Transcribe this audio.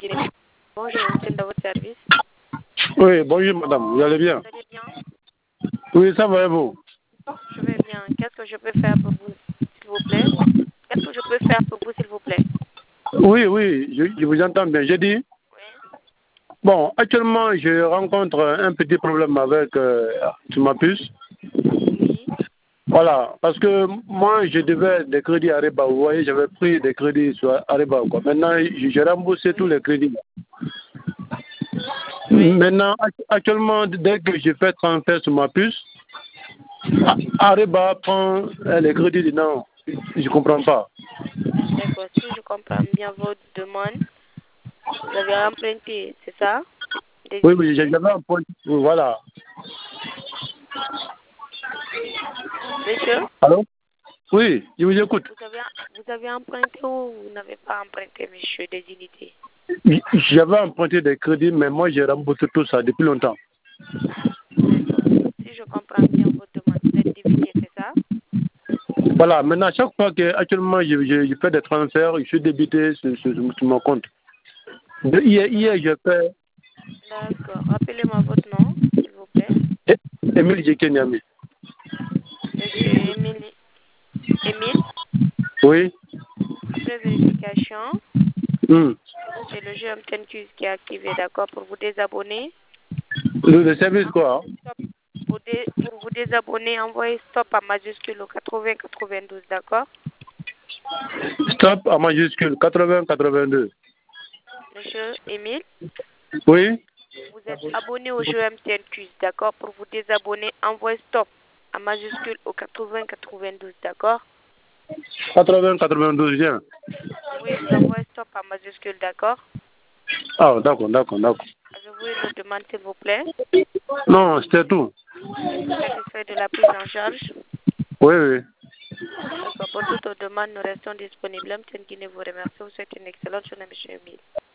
Guinée. Bonjour, c'est dans votre service. Oui, bonjour madame, vous allez bien? Vous allez bien? Oui, ça va et vous? Je vais bien. Qu'est-ce que je peux faire pour vous, s'il vous plaît? Qu'est-ce que je peux faire pour vous, s'il vous plaît? Oui, oui, je vous entends bien. J'ai dit, Oui. bon, actuellement, je rencontre un petit problème avec ma puce. Oui. Voilà, parce que moi, je devais des crédits à Areba. Vous voyez, j'avais pris des crédits sur Areba. Quoi. Maintenant, j'ai remboursé tous les crédits. Oui. Maintenant, actuellement, dès que je fais transfert sur ma puce, Areba prend les crédits dedans. Je ne comprends pas. D'accord. Si je comprends bien votre demande, vous avez emprunté, c'est ça? Des Oui, oui, unités? j'avais un point. Voilà. Monsieur? Allô? Oui, je vous écoute. Vous avez emprunté ou vous n'avez pas emprunté, monsieur, des unités? J'avais emprunté des crédits, mais moi, j'ai remboursé tout ça depuis longtemps. D'accord. Si je comprends bien votre demande, vous êtes débité, c'est ça? Voilà, maintenant, chaque fois que actuellement je fais des transferts, je suis débité sur mon compte. Hier, j'ai fait D'accord. Rappelez-moi votre nom, s'il vous plaît. Émile Jekenyami. Monsieur Émile, Oui. après vérification, Hmm. c'est le jeu MTN Quiz qui est activé, d'accord, pour vous désabonner. Le service quoi? Stop. Pour vous désabonner, envoyez stop à majuscule au 80 92, d'accord? Stop à majuscule 80-82. Monsieur Émile, Oui. vous êtes abonné au jeu MTN Quiz, d'accord? Pour vous désabonner, envoyez stop à majuscule au 80 92, d'accord? 80-92, bien. Oui, vous envoyez stop à majuscule, d'accord? Ah, d'accord, d'accord, d'accord. Avez-vous une autre demande, s'il vous plaît? Non, c'était tout. Êtes-vous satisfait de la prise en charge? Oui, oui. D'accord. Pour toute autre demande, nous restons disponibles. M. Guinée vous remercie. Vous souhaite une excellente journée, M. Emile.